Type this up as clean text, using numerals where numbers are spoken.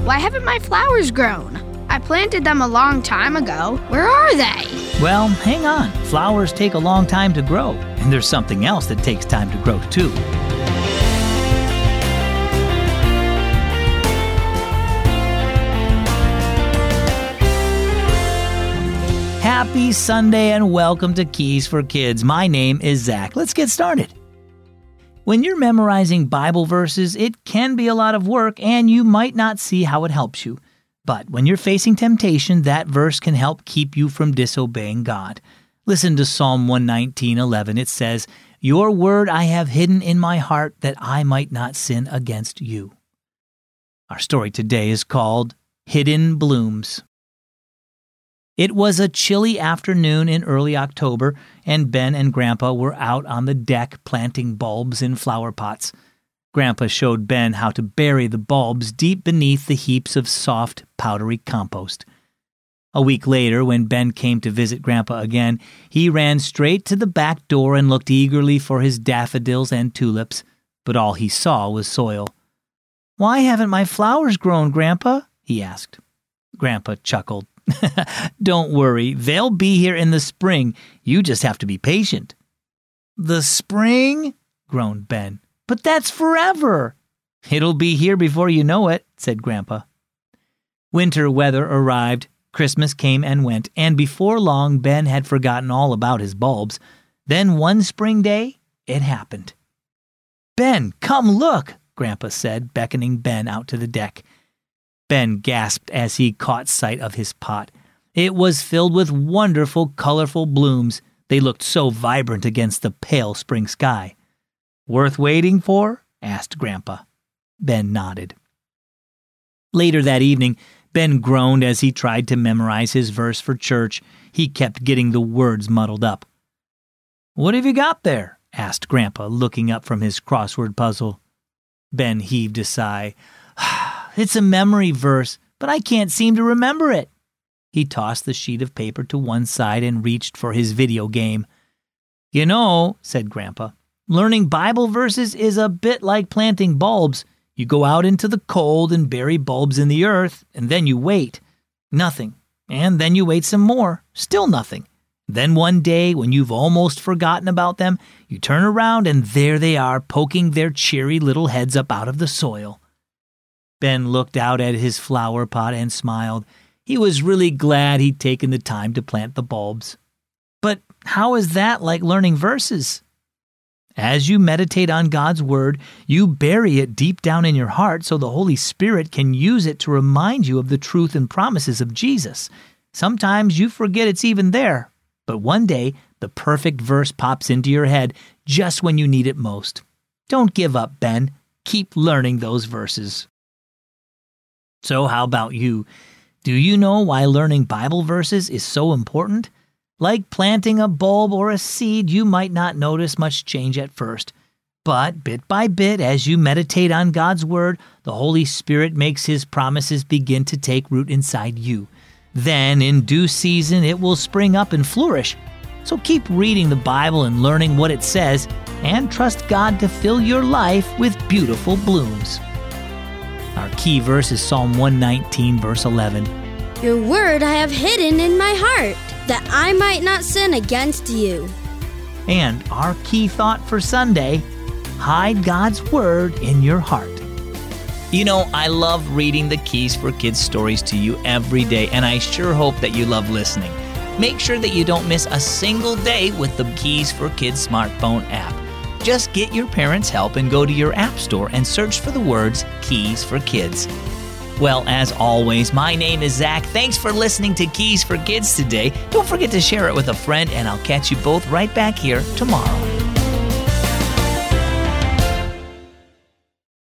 Why haven't my flowers grown? I planted them a long time ago. Where are they? Well, hang on. Flowers take a long time to grow, and there's something else that takes time to grow too. Happy Sunday and welcome to Keys for Kids. My name is Zach. Let's get started. When you're memorizing Bible verses, it can be a lot of work and you might not see how it helps you. But when you're facing temptation, that verse can help keep you from disobeying God. Listen to Psalm 119:11. It says, "Your word I have hidden in my heart that I might not sin against you." Our story today is called Hidden Blooms. It was a chilly afternoon in early October, and Ben and Grandpa were out on the deck planting bulbs in flower pots. Grandpa showed Ben how to bury the bulbs deep beneath the heaps of soft, powdery compost. A week later, when Ben came to visit Grandpa again, he ran straight to the back door and looked eagerly for his daffodils and tulips, but all he saw was soil. "Why haven't my flowers grown, Grandpa?" he asked. Grandpa chuckled. "Don't worry, they'll be here in the spring. You just have to be patient." "The spring?" groaned Ben. "But that's forever." "It'll be here before you know it," said Grandpa. Winter weather arrived, Christmas came and went, and before long Ben had forgotten all about his bulbs. Then one spring day, it happened. "Ben, come look," Grandpa said, beckoning Ben out to the deck. Ben gasped as he caught sight of his pot. It was filled with wonderful, colorful blooms. They looked so vibrant against the pale spring sky. "Worth waiting for?" asked Grandpa. Ben nodded. Later that evening, Ben groaned as he tried to memorize his verse for church. He kept getting the words muddled up. "What have you got there?" asked Grandpa, looking up from his crossword puzzle. Ben heaved a sigh. "It's a memory verse, but I can't seem to remember it." He tossed the sheet of paper to one side and reached for his video game. "You know," said Grandpa, "learning Bible verses is a bit like planting bulbs. You go out into the cold and bury bulbs in the earth, and then you wait. Nothing. And then you wait some more. Still nothing. Then one day, when you've almost forgotten about them, you turn around and there they are, poking their cheery little heads up out of the soil." Ben looked out at his flower pot and smiled. He was really glad he'd taken the time to plant the bulbs. "But how is that like learning verses?" "As you meditate on God's Word, you bury it deep down in your heart so the Holy Spirit can use it to remind you of the truth and promises of Jesus. Sometimes you forget it's even there, but one day the perfect verse pops into your head just when you need it most. Don't give up, Ben. Keep learning those verses." So how about you? Do you know why learning Bible verses is so important? Like planting a bulb or a seed, you might not notice much change at first. But bit by bit, as you meditate on God's Word, the Holy Spirit makes His promises begin to take root inside you. Then, in due season, it will spring up and flourish. So keep reading the Bible and learning what it says, and trust God to fill your life with beautiful blooms. Our key verse is Psalm 119, verse 11. "Your word I have hidden in my heart, that I might not sin against you." And our key thought for Sunday, hide God's Word in your heart. You know, I love reading the Keys for Kids stories to you every day, and I sure hope that you love listening. Make sure that you don't miss a single day with the Keys for Kids smartphone app. Just get your parents' help and go to your app store and search for the words Keys for Kids. Well, as always, my name is Zach. Thanks for listening to Keys for Kids today. Don't forget to share it with a friend, and I'll catch you both right back here tomorrow.